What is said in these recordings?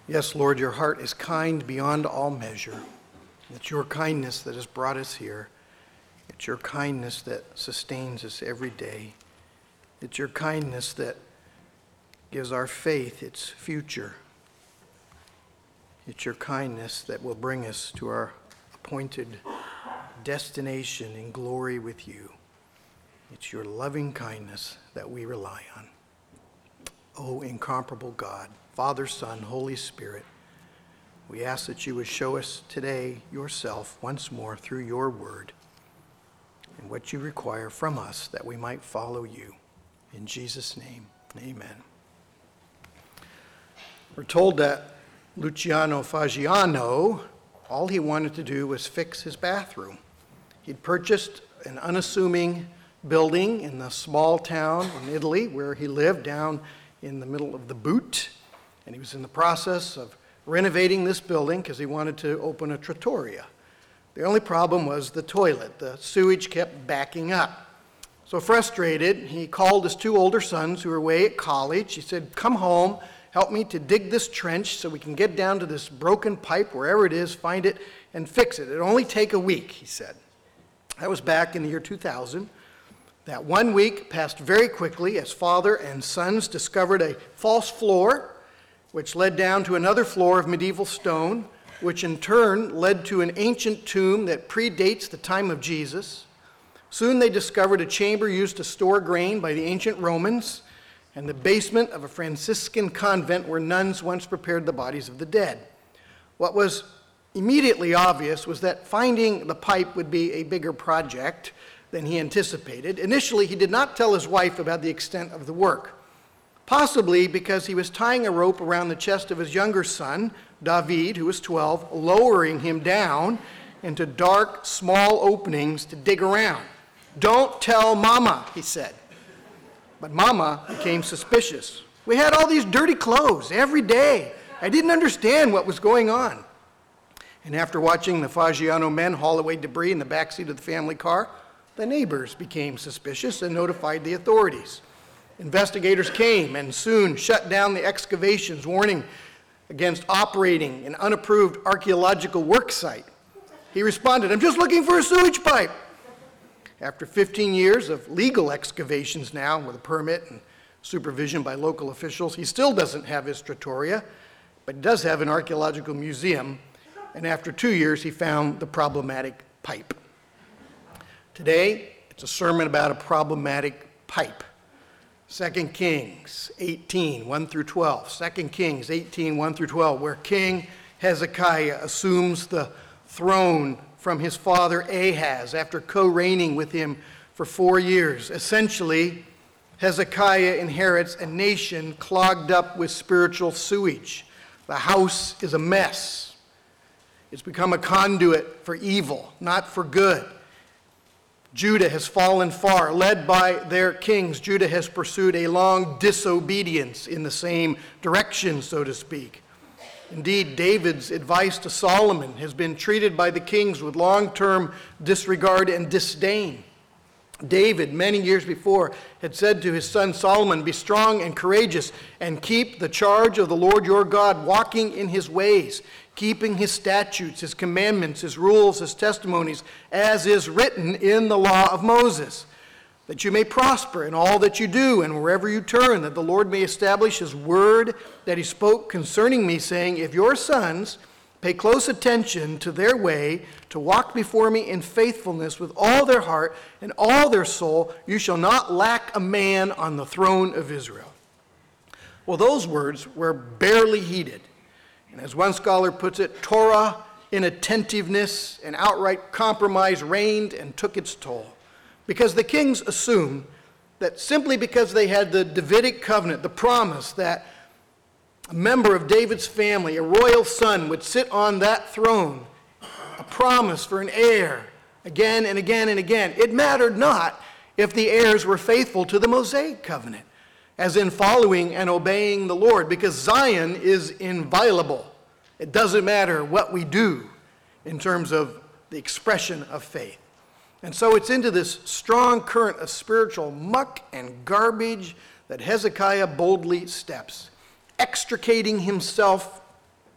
Yes, Lord, your heart is kind beyond all measure. It's your kindness that has brought us here. It's your kindness that sustains us every day. It's your kindness that gives our faith its future. It's your kindness that will bring us to our appointed destination in glory with you. It's your loving kindness that we rely on. O incomparable God, Father, Son, Holy Spirit, we ask that you would show us today yourself once more through your word and what you require from us that we might follow you. In Jesus' name, amen. We're told that Luciano Fagiano, all he wanted to do was fix his bathroom. He'd purchased an unassuming building in the small town in Italy where he lived down in the middle of the boot, and he was in the process of renovating this building because he wanted to open a trattoria. The only problem was the toilet. The sewage kept backing up. So frustrated, he called his two older sons who were away at college. He said, "Come home, help me to dig this trench so we can get down to this broken pipe, wherever it is, find it, and fix it. It'll only take a week," he said. That was back in the year 2000. That 1 week passed very quickly as father and sons discovered a false floor, which led down to another floor of medieval stone, which in turn led to an ancient tomb that predates the time of Jesus. Soon they discovered a chamber used to store grain by the ancient Romans, and the basement of a Franciscan convent where nuns once prepared the bodies of the dead. What was immediately obvious was that finding the pipe would be a bigger project than he anticipated. Initially, he did not tell his wife about the extent of the work, possibly because he was tying a rope around the chest of his younger son, David, who was 12, lowering him down into dark, small openings to dig around. "Don't tell Mama," he said. But Mama became suspicious. "We had all these dirty clothes every day. I didn't understand what was going on." And after watching the Fagiano men haul away debris in the backseat of the family car, the neighbors became suspicious and notified the authorities. Investigators came and soon shut down the excavations, warning against operating an unapproved archaeological work site. He responded, "I'm just looking for a sewage pipe." After 15 years of legal excavations now with a permit and supervision by local officials, he still doesn't have his trattoria, but he does have an archaeological museum, and after 2 years he found the problematic pipe. Today, it's a sermon about a problematic pipe. 2 Kings 18, 1 through 12. 2 Kings 18, 1 through 12, where King Hezekiah assumes the throne from his father Ahaz after co-reigning with him for 4 years. Essentially, Hezekiah inherits a nation clogged up with spiritual sewage. The house is a mess. It's become a conduit for evil, not for good. Judah has fallen far. Led by their kings, Judah has pursued a long disobedience in the same direction, so to speak. Indeed, David's advice to Solomon has been treated by the kings with long-term disregard and disdain. David, many years before, had said to his son Solomon, "Be strong and courageous, and keep the charge of the Lord your God, walking in his ways, keeping his statutes, his commandments, his rules, his testimonies, as is written in the law of Moses, that you may prosper in all that you do and wherever you turn, that the Lord may establish his word that he spoke concerning me, saying, if your sons pay close attention to their way, to walk before me in faithfulness with all their heart and all their soul, you shall not lack a man on the throne of Israel." Well, those words were barely heeded. And as one scholar puts it, Torah inattentiveness and outright compromise reigned and took its toll. Because the kings assumed that simply because they had the Davidic covenant, the promise that a member of David's family, a royal son, would sit on that throne, a promise for an heir again and again and again. It mattered not if the heirs were faithful to the Mosaic covenant, as in following and obeying the Lord, because Zion is inviolable. It doesn't matter what we do in terms of the expression of faith. And so it's into this strong current of spiritual muck and garbage that Hezekiah boldly steps, extricating himself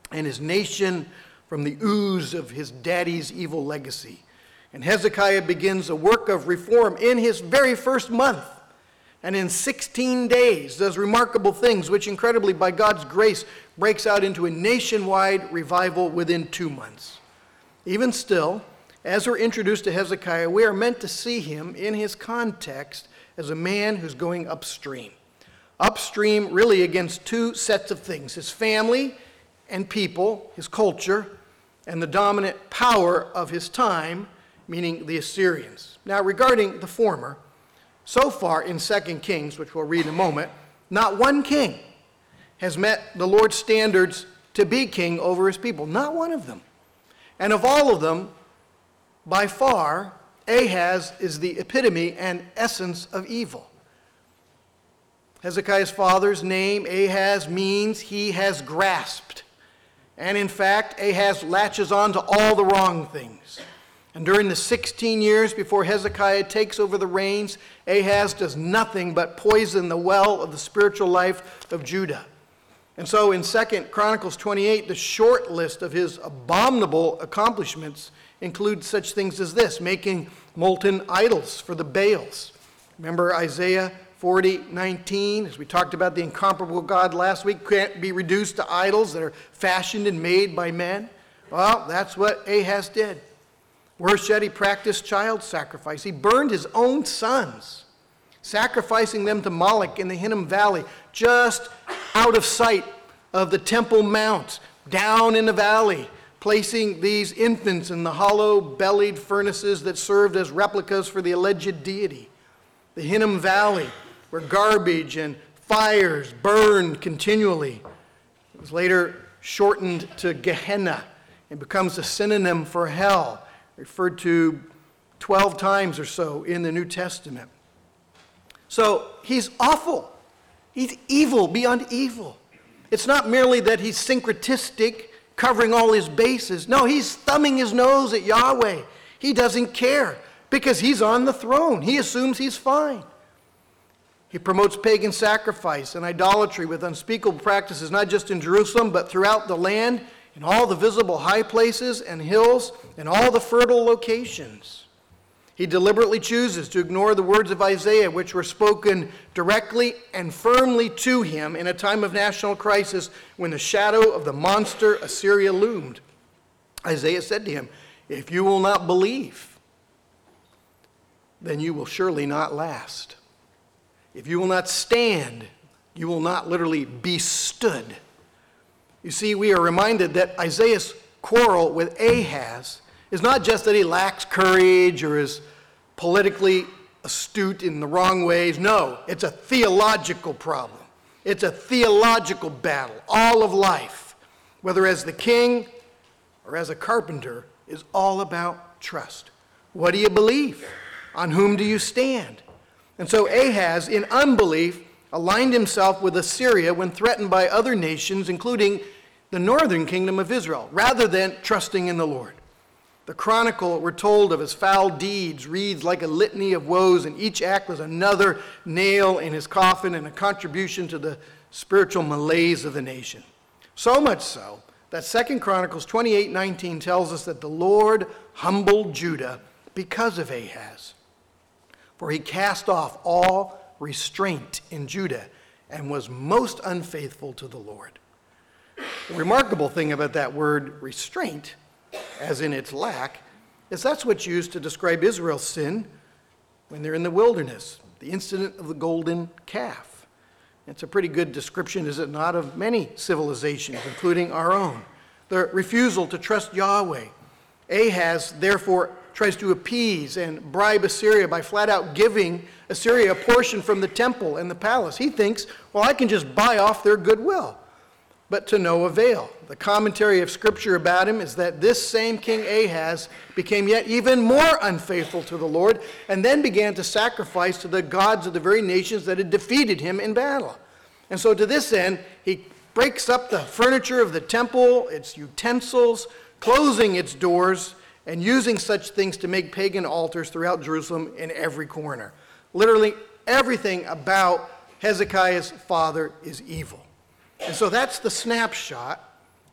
and his nation from the ooze of his daddy's evil legacy. And Hezekiah begins a work of reform in his very first month. And in 16 days does remarkable things, which incredibly by God's grace breaks out into a nationwide revival within 2 months. Even still, as we're introduced to Hezekiah, we are meant to see him in his context as a man who's going upstream. Upstream really against two sets of things: his family and people, his culture, and the dominant power of his time, meaning the Assyrians. Now, regarding the former, so far in 2 Kings, which we'll read in a moment, not one king has met the Lord's standards to be king over his people. Not one of them. And of all of them, by far, Ahaz is the epitome and essence of evil. Hezekiah's father's name, Ahaz, means he has grasped. And in fact, Ahaz latches on to all the wrong things. And during the 16 years before Hezekiah takes over the reins, Ahaz does nothing but poison the well of the spiritual life of Judah. And so in 2 Chronicles 28, the short list of his abominable accomplishments includes such things as this: making molten idols for the Baals. Remember Isaiah 40:19, as we talked about the incomparable God last week, can't be reduced to idols that are fashioned and made by men. Well, that's what Ahaz did. Worse yet, he practiced child sacrifice. He burned his own sons, sacrificing them to Moloch in the Hinnom Valley, just out of sight of the Temple Mount, down in the valley, placing these infants in the hollow-bellied furnaces that served as replicas for the alleged deity. The Hinnom Valley, where garbage and fires burned continually. It was later shortened to Gehenna and becomes a synonym for hell, referred to 12 times or so in the New Testament. So he's awful. He's evil beyond evil. It's not merely that he's syncretistic, covering all his bases. No, he's thumbing his nose at Yahweh. He doesn't care because he's on the throne. He assumes he's fine. He promotes pagan sacrifice and idolatry with unspeakable practices, not just in Jerusalem, but throughout the land, in all the visible high places and hills, and all the fertile locations. He deliberately chooses to ignore the words of Isaiah, which were spoken directly and firmly to him in a time of national crisis when the shadow of the monster Assyria loomed. Isaiah said to him, "If you will not believe, then you will surely not last. If you will not stand, you will not literally be stood." You see, we are reminded that Isaiah's quarrel with Ahaz is not just that he lacks courage or is politically astute in the wrong ways. No, it's a theological problem. It's a theological battle. All of life, whether as the king or as a carpenter, is all about trust. What do you believe? On whom do you stand? And so Ahaz, in unbelief, aligned himself with Assyria when threatened by other nations, including the northern kingdom of Israel, rather than trusting in the Lord. The chronicle, we're told, of his foul deeds reads like a litany of woes, and each act was another nail in his coffin and a contribution to the spiritual malaise of the nation. So much so that 2 Chronicles 28:19 tells us that the Lord humbled Judah because of Ahaz. For he cast off all restraint in Judah and was most unfaithful to the Lord. The remarkable thing about that word restraint, as in its lack, is that's what's used to describe Israel's sin when they're in the wilderness, the incident of the golden calf. It's a pretty good description, is it not, of many civilizations, including our own. The refusal to trust Yahweh. Ahaz, therefore, tries to appease and bribe Assyria by flat out giving Assyria a portion from the temple and the palace. He thinks, well, I can just buy off their goodwill. But to no avail. The commentary of Scripture about him is that this same King Ahaz became yet even more unfaithful to the Lord and then began to sacrifice to the gods of the very nations that had defeated him in battle. And so to this end, he breaks up the furniture of the temple, its utensils, closing its doors, and using such things to make pagan altars throughout Jerusalem in every corner. Literally everything about Hezekiah's father is evil. And so that's the snapshot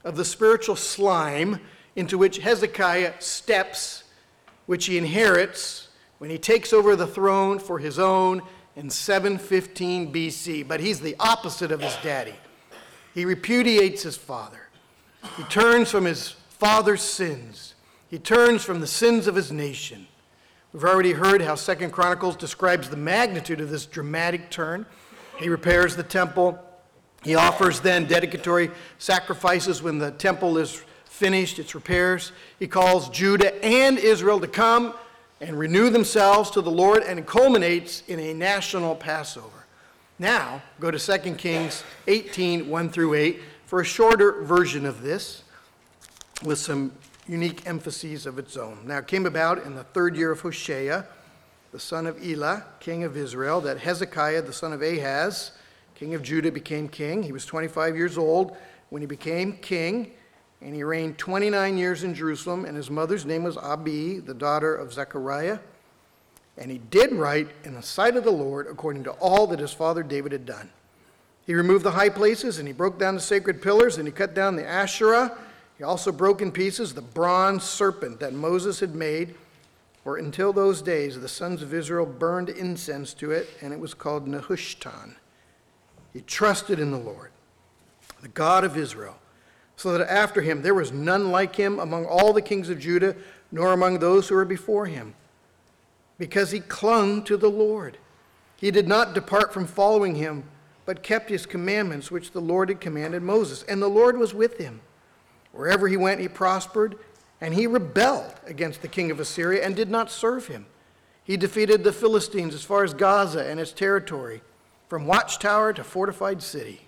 of the spiritual slime into which Hezekiah steps, which he inherits when he takes over the throne for his own in 715 BC. But he's the opposite of his daddy. He repudiates his father. He turns from his father's sins. He turns from the sins of his nation. We've already heard how 2 Chronicles describes the magnitude of this dramatic turn. He repairs the temple. He offers then dedicatory sacrifices when the temple is finished, its repairs. He calls Judah and Israel to come and renew themselves to the Lord, and it culminates in a national Passover. Now, go to 2 Kings 18, 1 through 8, for a shorter version of this with some unique emphases of its own. Now, it came about in the 3rd year of Hoshea, the son of Elah, king of Israel, that Hezekiah, the son of Ahaz, king of Judah, became king. He was 25 years old when he became king, and he reigned 29 years in Jerusalem, and his mother's name was Abi, the daughter of Zechariah. And he did right in the sight of the Lord according to all that his father David had done. He removed the high places, and he broke down the sacred pillars, and he cut down the Asherah. He also broke in pieces the bronze serpent that Moses had made, for until those days the sons of Israel burned incense to it, and it was called Nehushtan. He trusted in the Lord, the God of Israel, so that after him there was none like him among all the kings of Judah, nor among those who were before him, because he clung to the Lord. He did not depart from following him, but kept his commandments which the Lord had commanded Moses. And the Lord was with him. Wherever he went, he prospered, and he rebelled against the king of Assyria and did not serve him. He defeated the Philistines as far as Gaza and its territory, from watchtower to fortified city.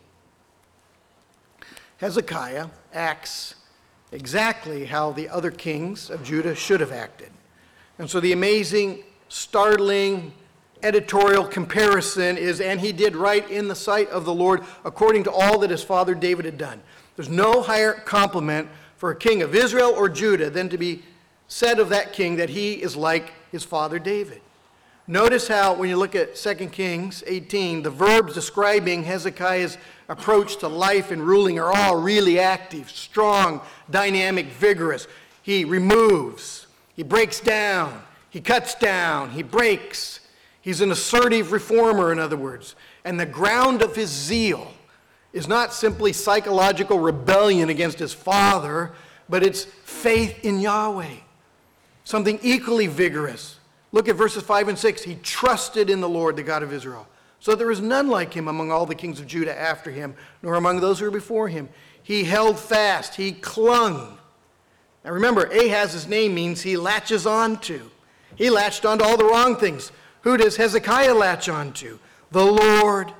Hezekiah acts exactly how the other kings of Judah should have acted. And so the amazing, startling editorial comparison is, and he did right in the sight of the Lord according to all that his father David had done. There's no higher compliment for a king of Israel or Judah than to be said of that king that he is like his father David. Notice how when you look at 2 Kings 18, the verbs describing Hezekiah's approach to life and ruling are all really active, strong, dynamic, vigorous. He removes, he breaks down, he cuts down, he breaks. He's an assertive reformer, in other words. And the ground of his zeal is not simply psychological rebellion against his father, but it's faith in Yahweh. Something equally vigorous. Look at verses 5 and 6. He trusted in the Lord, the God of Israel. So there is none like him among all the kings of Judah after him, nor among those who were before him. He held fast. He clung. Now remember, Ahaz's name means he latches onto. He latched onto all the wrong things. Who does Hezekiah latch onto? The Lord,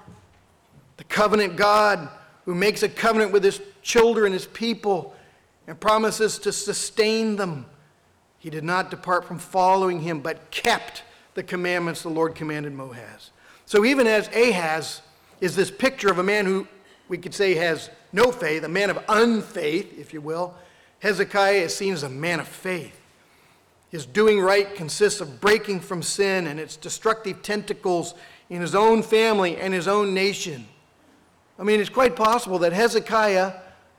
the covenant God who makes a covenant with his children, his people, and promises to sustain them. He did not depart from following him, but kept the commandments the Lord commanded Moses. So even as Ahaz is this picture of a man who we could say has no faith, a man of unfaith, if you will, Hezekiah is seen as a man of faith. His doing right consists of breaking from sin and its destructive tentacles in his own family and his own nation. I mean, it's quite possible that Hezekiah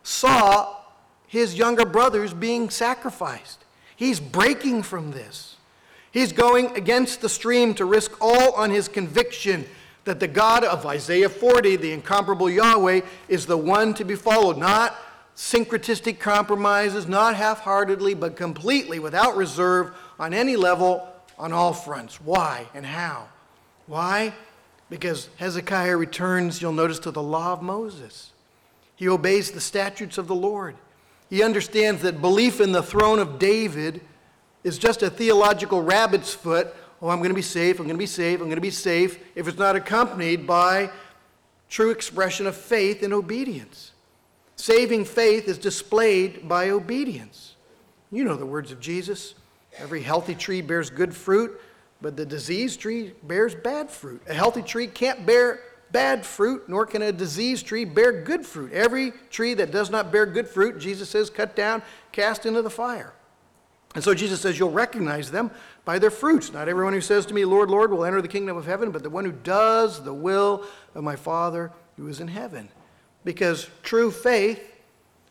saw his younger brothers being sacrificed. He's breaking from this. He's going against the stream to risk all on his conviction that the God of Isaiah 40, the incomparable Yahweh, is the one to be followed. Not syncretistic compromises, not half-heartedly, but completely, without reserve, on any level, on all fronts. Why and how? Why? Because Hezekiah returns, you'll notice, to the law of Moses. He obeys the statutes of the Lord. He understands that belief in the throne of David is just a theological rabbit's foot. Oh, I'm going to be safe, I'm going to be safe, I'm going to be safe, if it's not accompanied by true expression of faith and obedience. Saving faith is displayed by obedience. You know the words of Jesus. Every healthy tree bears good fruit, but the diseased tree bears bad fruit. A healthy tree can't bear bad fruit, nor can a diseased tree bear good fruit. Every tree that does not bear good fruit, Jesus says, cut down, cast into the fire. And so Jesus says, you'll recognize them by their fruits. Not everyone who says to me, Lord, Lord, will enter the kingdom of heaven, but the one who does the will of my Father who is in heaven. Because true faith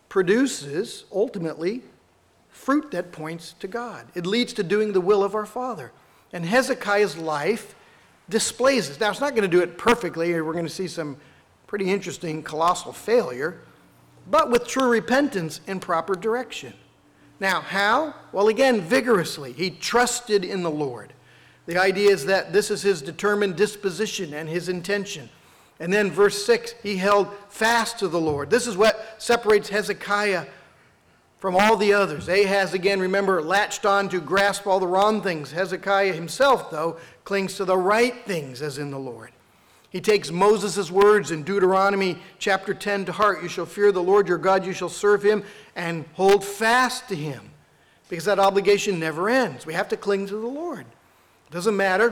produces, ultimately, fruit that points to God. It leads to doing the will of our Father. And Hezekiah's life displays this. Now, it's not going to do it perfectly. We're going to see some pretty interesting colossal failure, but with true repentance and proper direction. Now, how? Well, again, vigorously. He trusted in the Lord. The idea is that this is his determined disposition and his intention. And then verse 6, he held fast to the Lord. This is what separates Hezekiah from all the others. Ahaz, again, remember, latched on to grasp all the wrong things. Hezekiah himself, though, clings to the right things as in the Lord. He takes Moses' words in Deuteronomy chapter 10 to heart. You shall fear the Lord your God, you shall serve him, and hold fast to him. Because that obligation never ends. We have to cling to the Lord. It doesn't matter.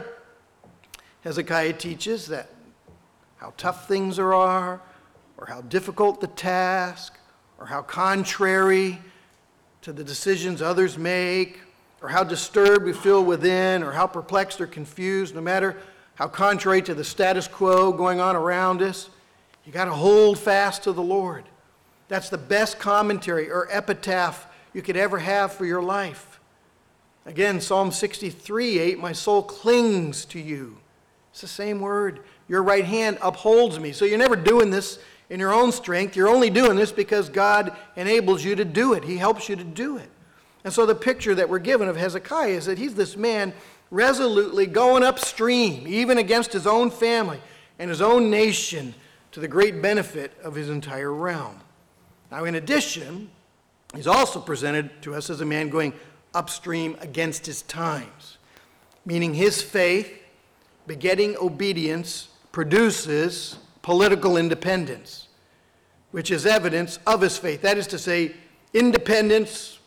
Hezekiah teaches that how tough things are, or how difficult the task, or how contrary to the decisions others make, or how disturbed we feel within, or how perplexed or confused, no matter how contrary to the status quo going on around us, you got to hold fast to the Lord. That's the best commentary or epitaph you could ever have for your life. Again, Psalm 63:8, my soul clings to you. It's the same word. Your right hand upholds me. So you're never doing this in your own strength. You're only doing this because God enables you to do it. He helps you to do it. And so the picture that we're given of Hezekiah is that he's this man resolutely going upstream, even against his own family and his own nation, to the great benefit of his entire realm. Now, in addition, he's also presented to us as a man going upstream against his times, meaning his faith, begetting obedience, produces political independence, which is evidence of his faith. That is to say, independence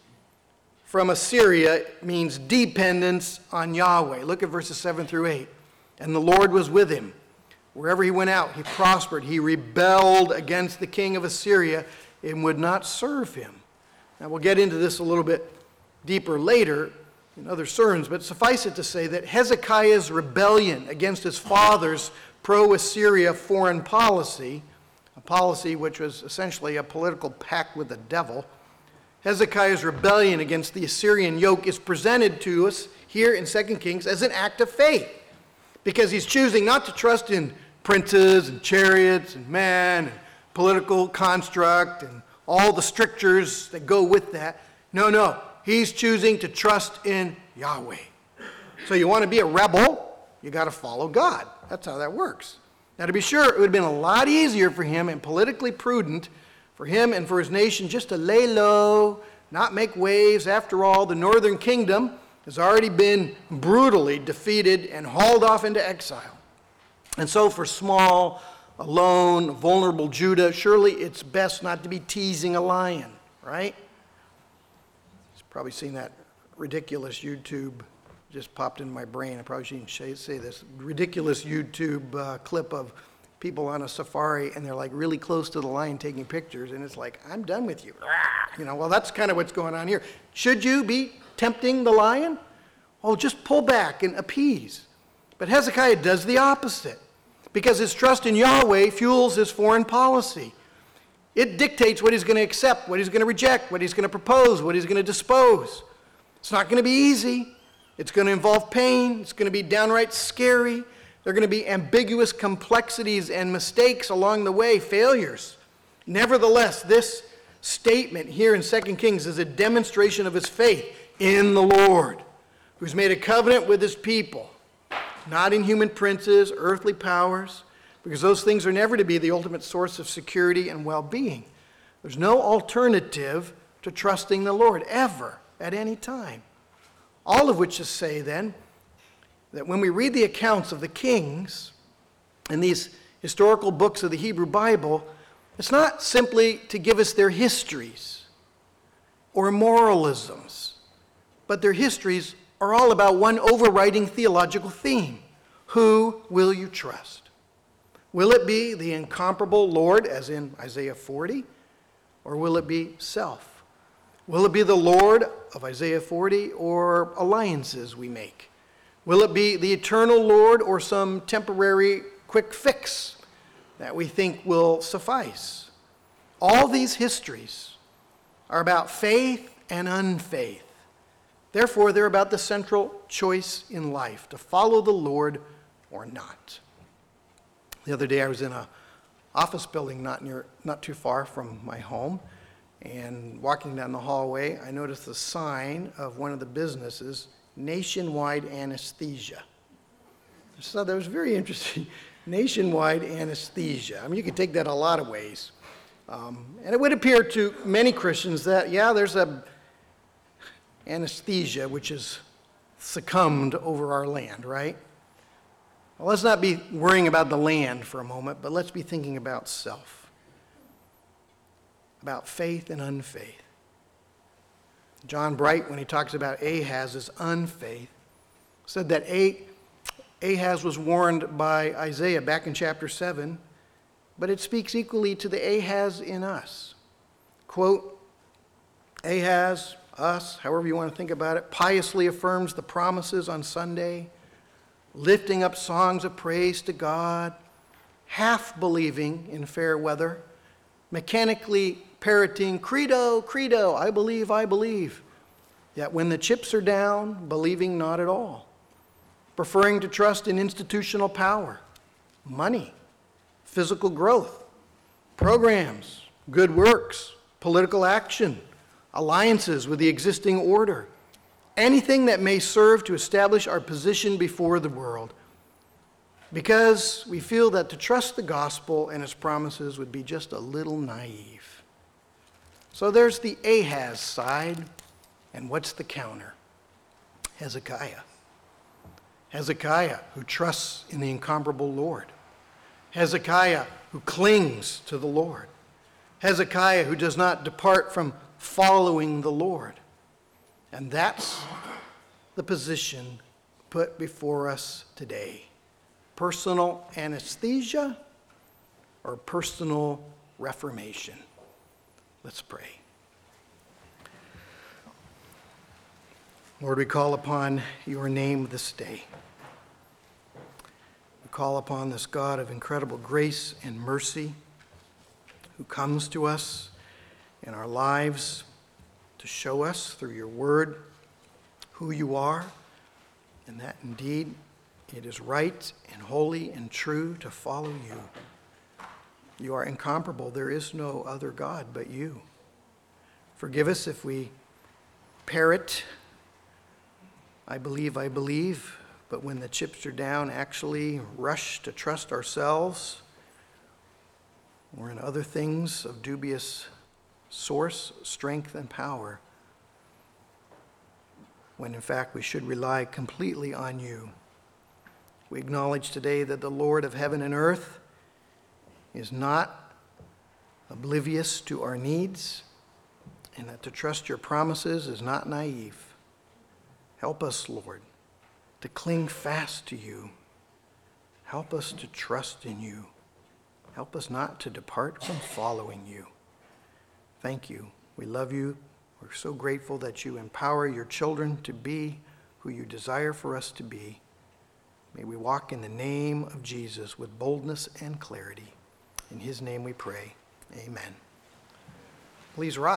from Assyria means dependence on Yahweh. Look at verses 7 through 8. And the Lord was with him. Wherever he went out, he prospered. He rebelled against the king of Assyria and would not serve him. Now, we'll get into this a little bit deeper later in other sermons, but suffice it to say that Hezekiah's rebellion against his father's pro-Assyria foreign policy, a policy which was essentially a political pact with the devil, Hezekiah's rebellion against the Assyrian yoke is presented to us here in 2 Kings as an act of faith, because he's choosing not to trust in princes and chariots and man and political construct and all the strictures that go with that. No, he's choosing to trust in Yahweh. So you want to be a rebel, you got to follow God. That's how that works. Now, to be sure, it would have been a lot easier for him and politically prudent for him and for his nation just to lay low, not make waves. After all, the northern kingdom has already been brutally defeated and hauled off into exile. And so for small, alone, vulnerable Judah, surely it's best not to be teasing a lion, right? You've probably seen that ridiculous YouTube, just popped in my brain. I probably shouldn't say this. Ridiculous YouTube clip of people on a safari, and they're like really close to the lion taking pictures, and it's like, I'm done with you. Well, that's kind of what's going on here. Should you be tempting the lion? Oh, just pull back and appease. But Hezekiah does the opposite, because his trust in Yahweh fuels his foreign policy. It dictates what he's going to accept, what he's going to reject, what he's going to propose, what he's going to dispose. It's not going to be easy. It's going to involve pain. It's going to be downright scary. There are going to be ambiguous complexities and mistakes along the way, failures. Nevertheless, this statement here in 2 Kings is a demonstration of his faith in the Lord, who's made a covenant with his people, not in human princes, earthly powers, because those things are never to be the ultimate source of security and well-being. There's no alternative to trusting the Lord, ever, at any time. All of which is to say, then, that when we read the accounts of the kings in these historical books of the Hebrew Bible, it's not simply to give us their histories or moralisms, but their histories are all about one overriding theological theme. Who will you trust? Will it be the incomparable Lord, as in Isaiah 40, or will it be self? Will it be the Lord of Isaiah 40 or alliances we make? Will it be the eternal Lord or some temporary quick fix that we think will suffice? All these histories are about faith and unfaith. Therefore, they're about the central choice in life, to follow the Lord or not. The other day I was in an office building not too far from my home, and walking down the hallway, I noticed the sign of one of the businesses, Nationwide Anesthesia. I just thought that was very interesting. Nationwide Anesthesia. I mean, you could take that a lot of ways. And it would appear to many Christians that, yeah, there's a anesthesia which has succumbed over our land, right? Well, let's not be worrying about the land for a moment, but let's be thinking about self, about faith and unfaith. John Bright, when he talks about Ahaz's unfaith, said that Ahaz was warned by Isaiah back in chapter 7, but it speaks equally to the Ahaz in us. Quote, Ahaz, us, however you want to think about it, piously affirms the promises on Sunday, lifting up songs of praise to God, half believing in fair weather, mechanically parroting, credo, credo, I believe. Yet when the chips are down, believing not at all, preferring to trust in institutional power, money, physical growth, programs, good works, political action, alliances with the existing order, anything that may serve to establish our position before the world, because we feel that to trust the gospel and its promises would be just a little naive. So there's the Ahaz side, and what's the counter? Hezekiah. Hezekiah, who trusts in the incomparable Lord. Hezekiah, who clings to the Lord. Hezekiah, who does not depart from following the Lord. And that's the position put before us today. Personal anesthesia or personal reformation? Let's pray. Lord, we call upon your name this day. We call upon this God of incredible grace and mercy who comes to us in our lives to show us through your word who you are, and that indeed it is right and holy and true to follow you. You are incomparable. There is no other God but you. Forgive us if we parrot, I believe, but when the chips are down, actually rush to trust ourselves or in other things of dubious source, strength, and power, when in fact we should rely completely on you. We acknowledge today that the Lord of heaven and earth is not oblivious to our needs, and that to trust your promises is not naive. Help us, Lord, to cling fast to you. Help us to trust in you. Help us not to depart from following you. Thank you. We love you. We're so grateful that you empower your children to be who you desire for us to be. May we walk in the name of Jesus with boldness and clarity. In his name we pray. Amen. Please rise.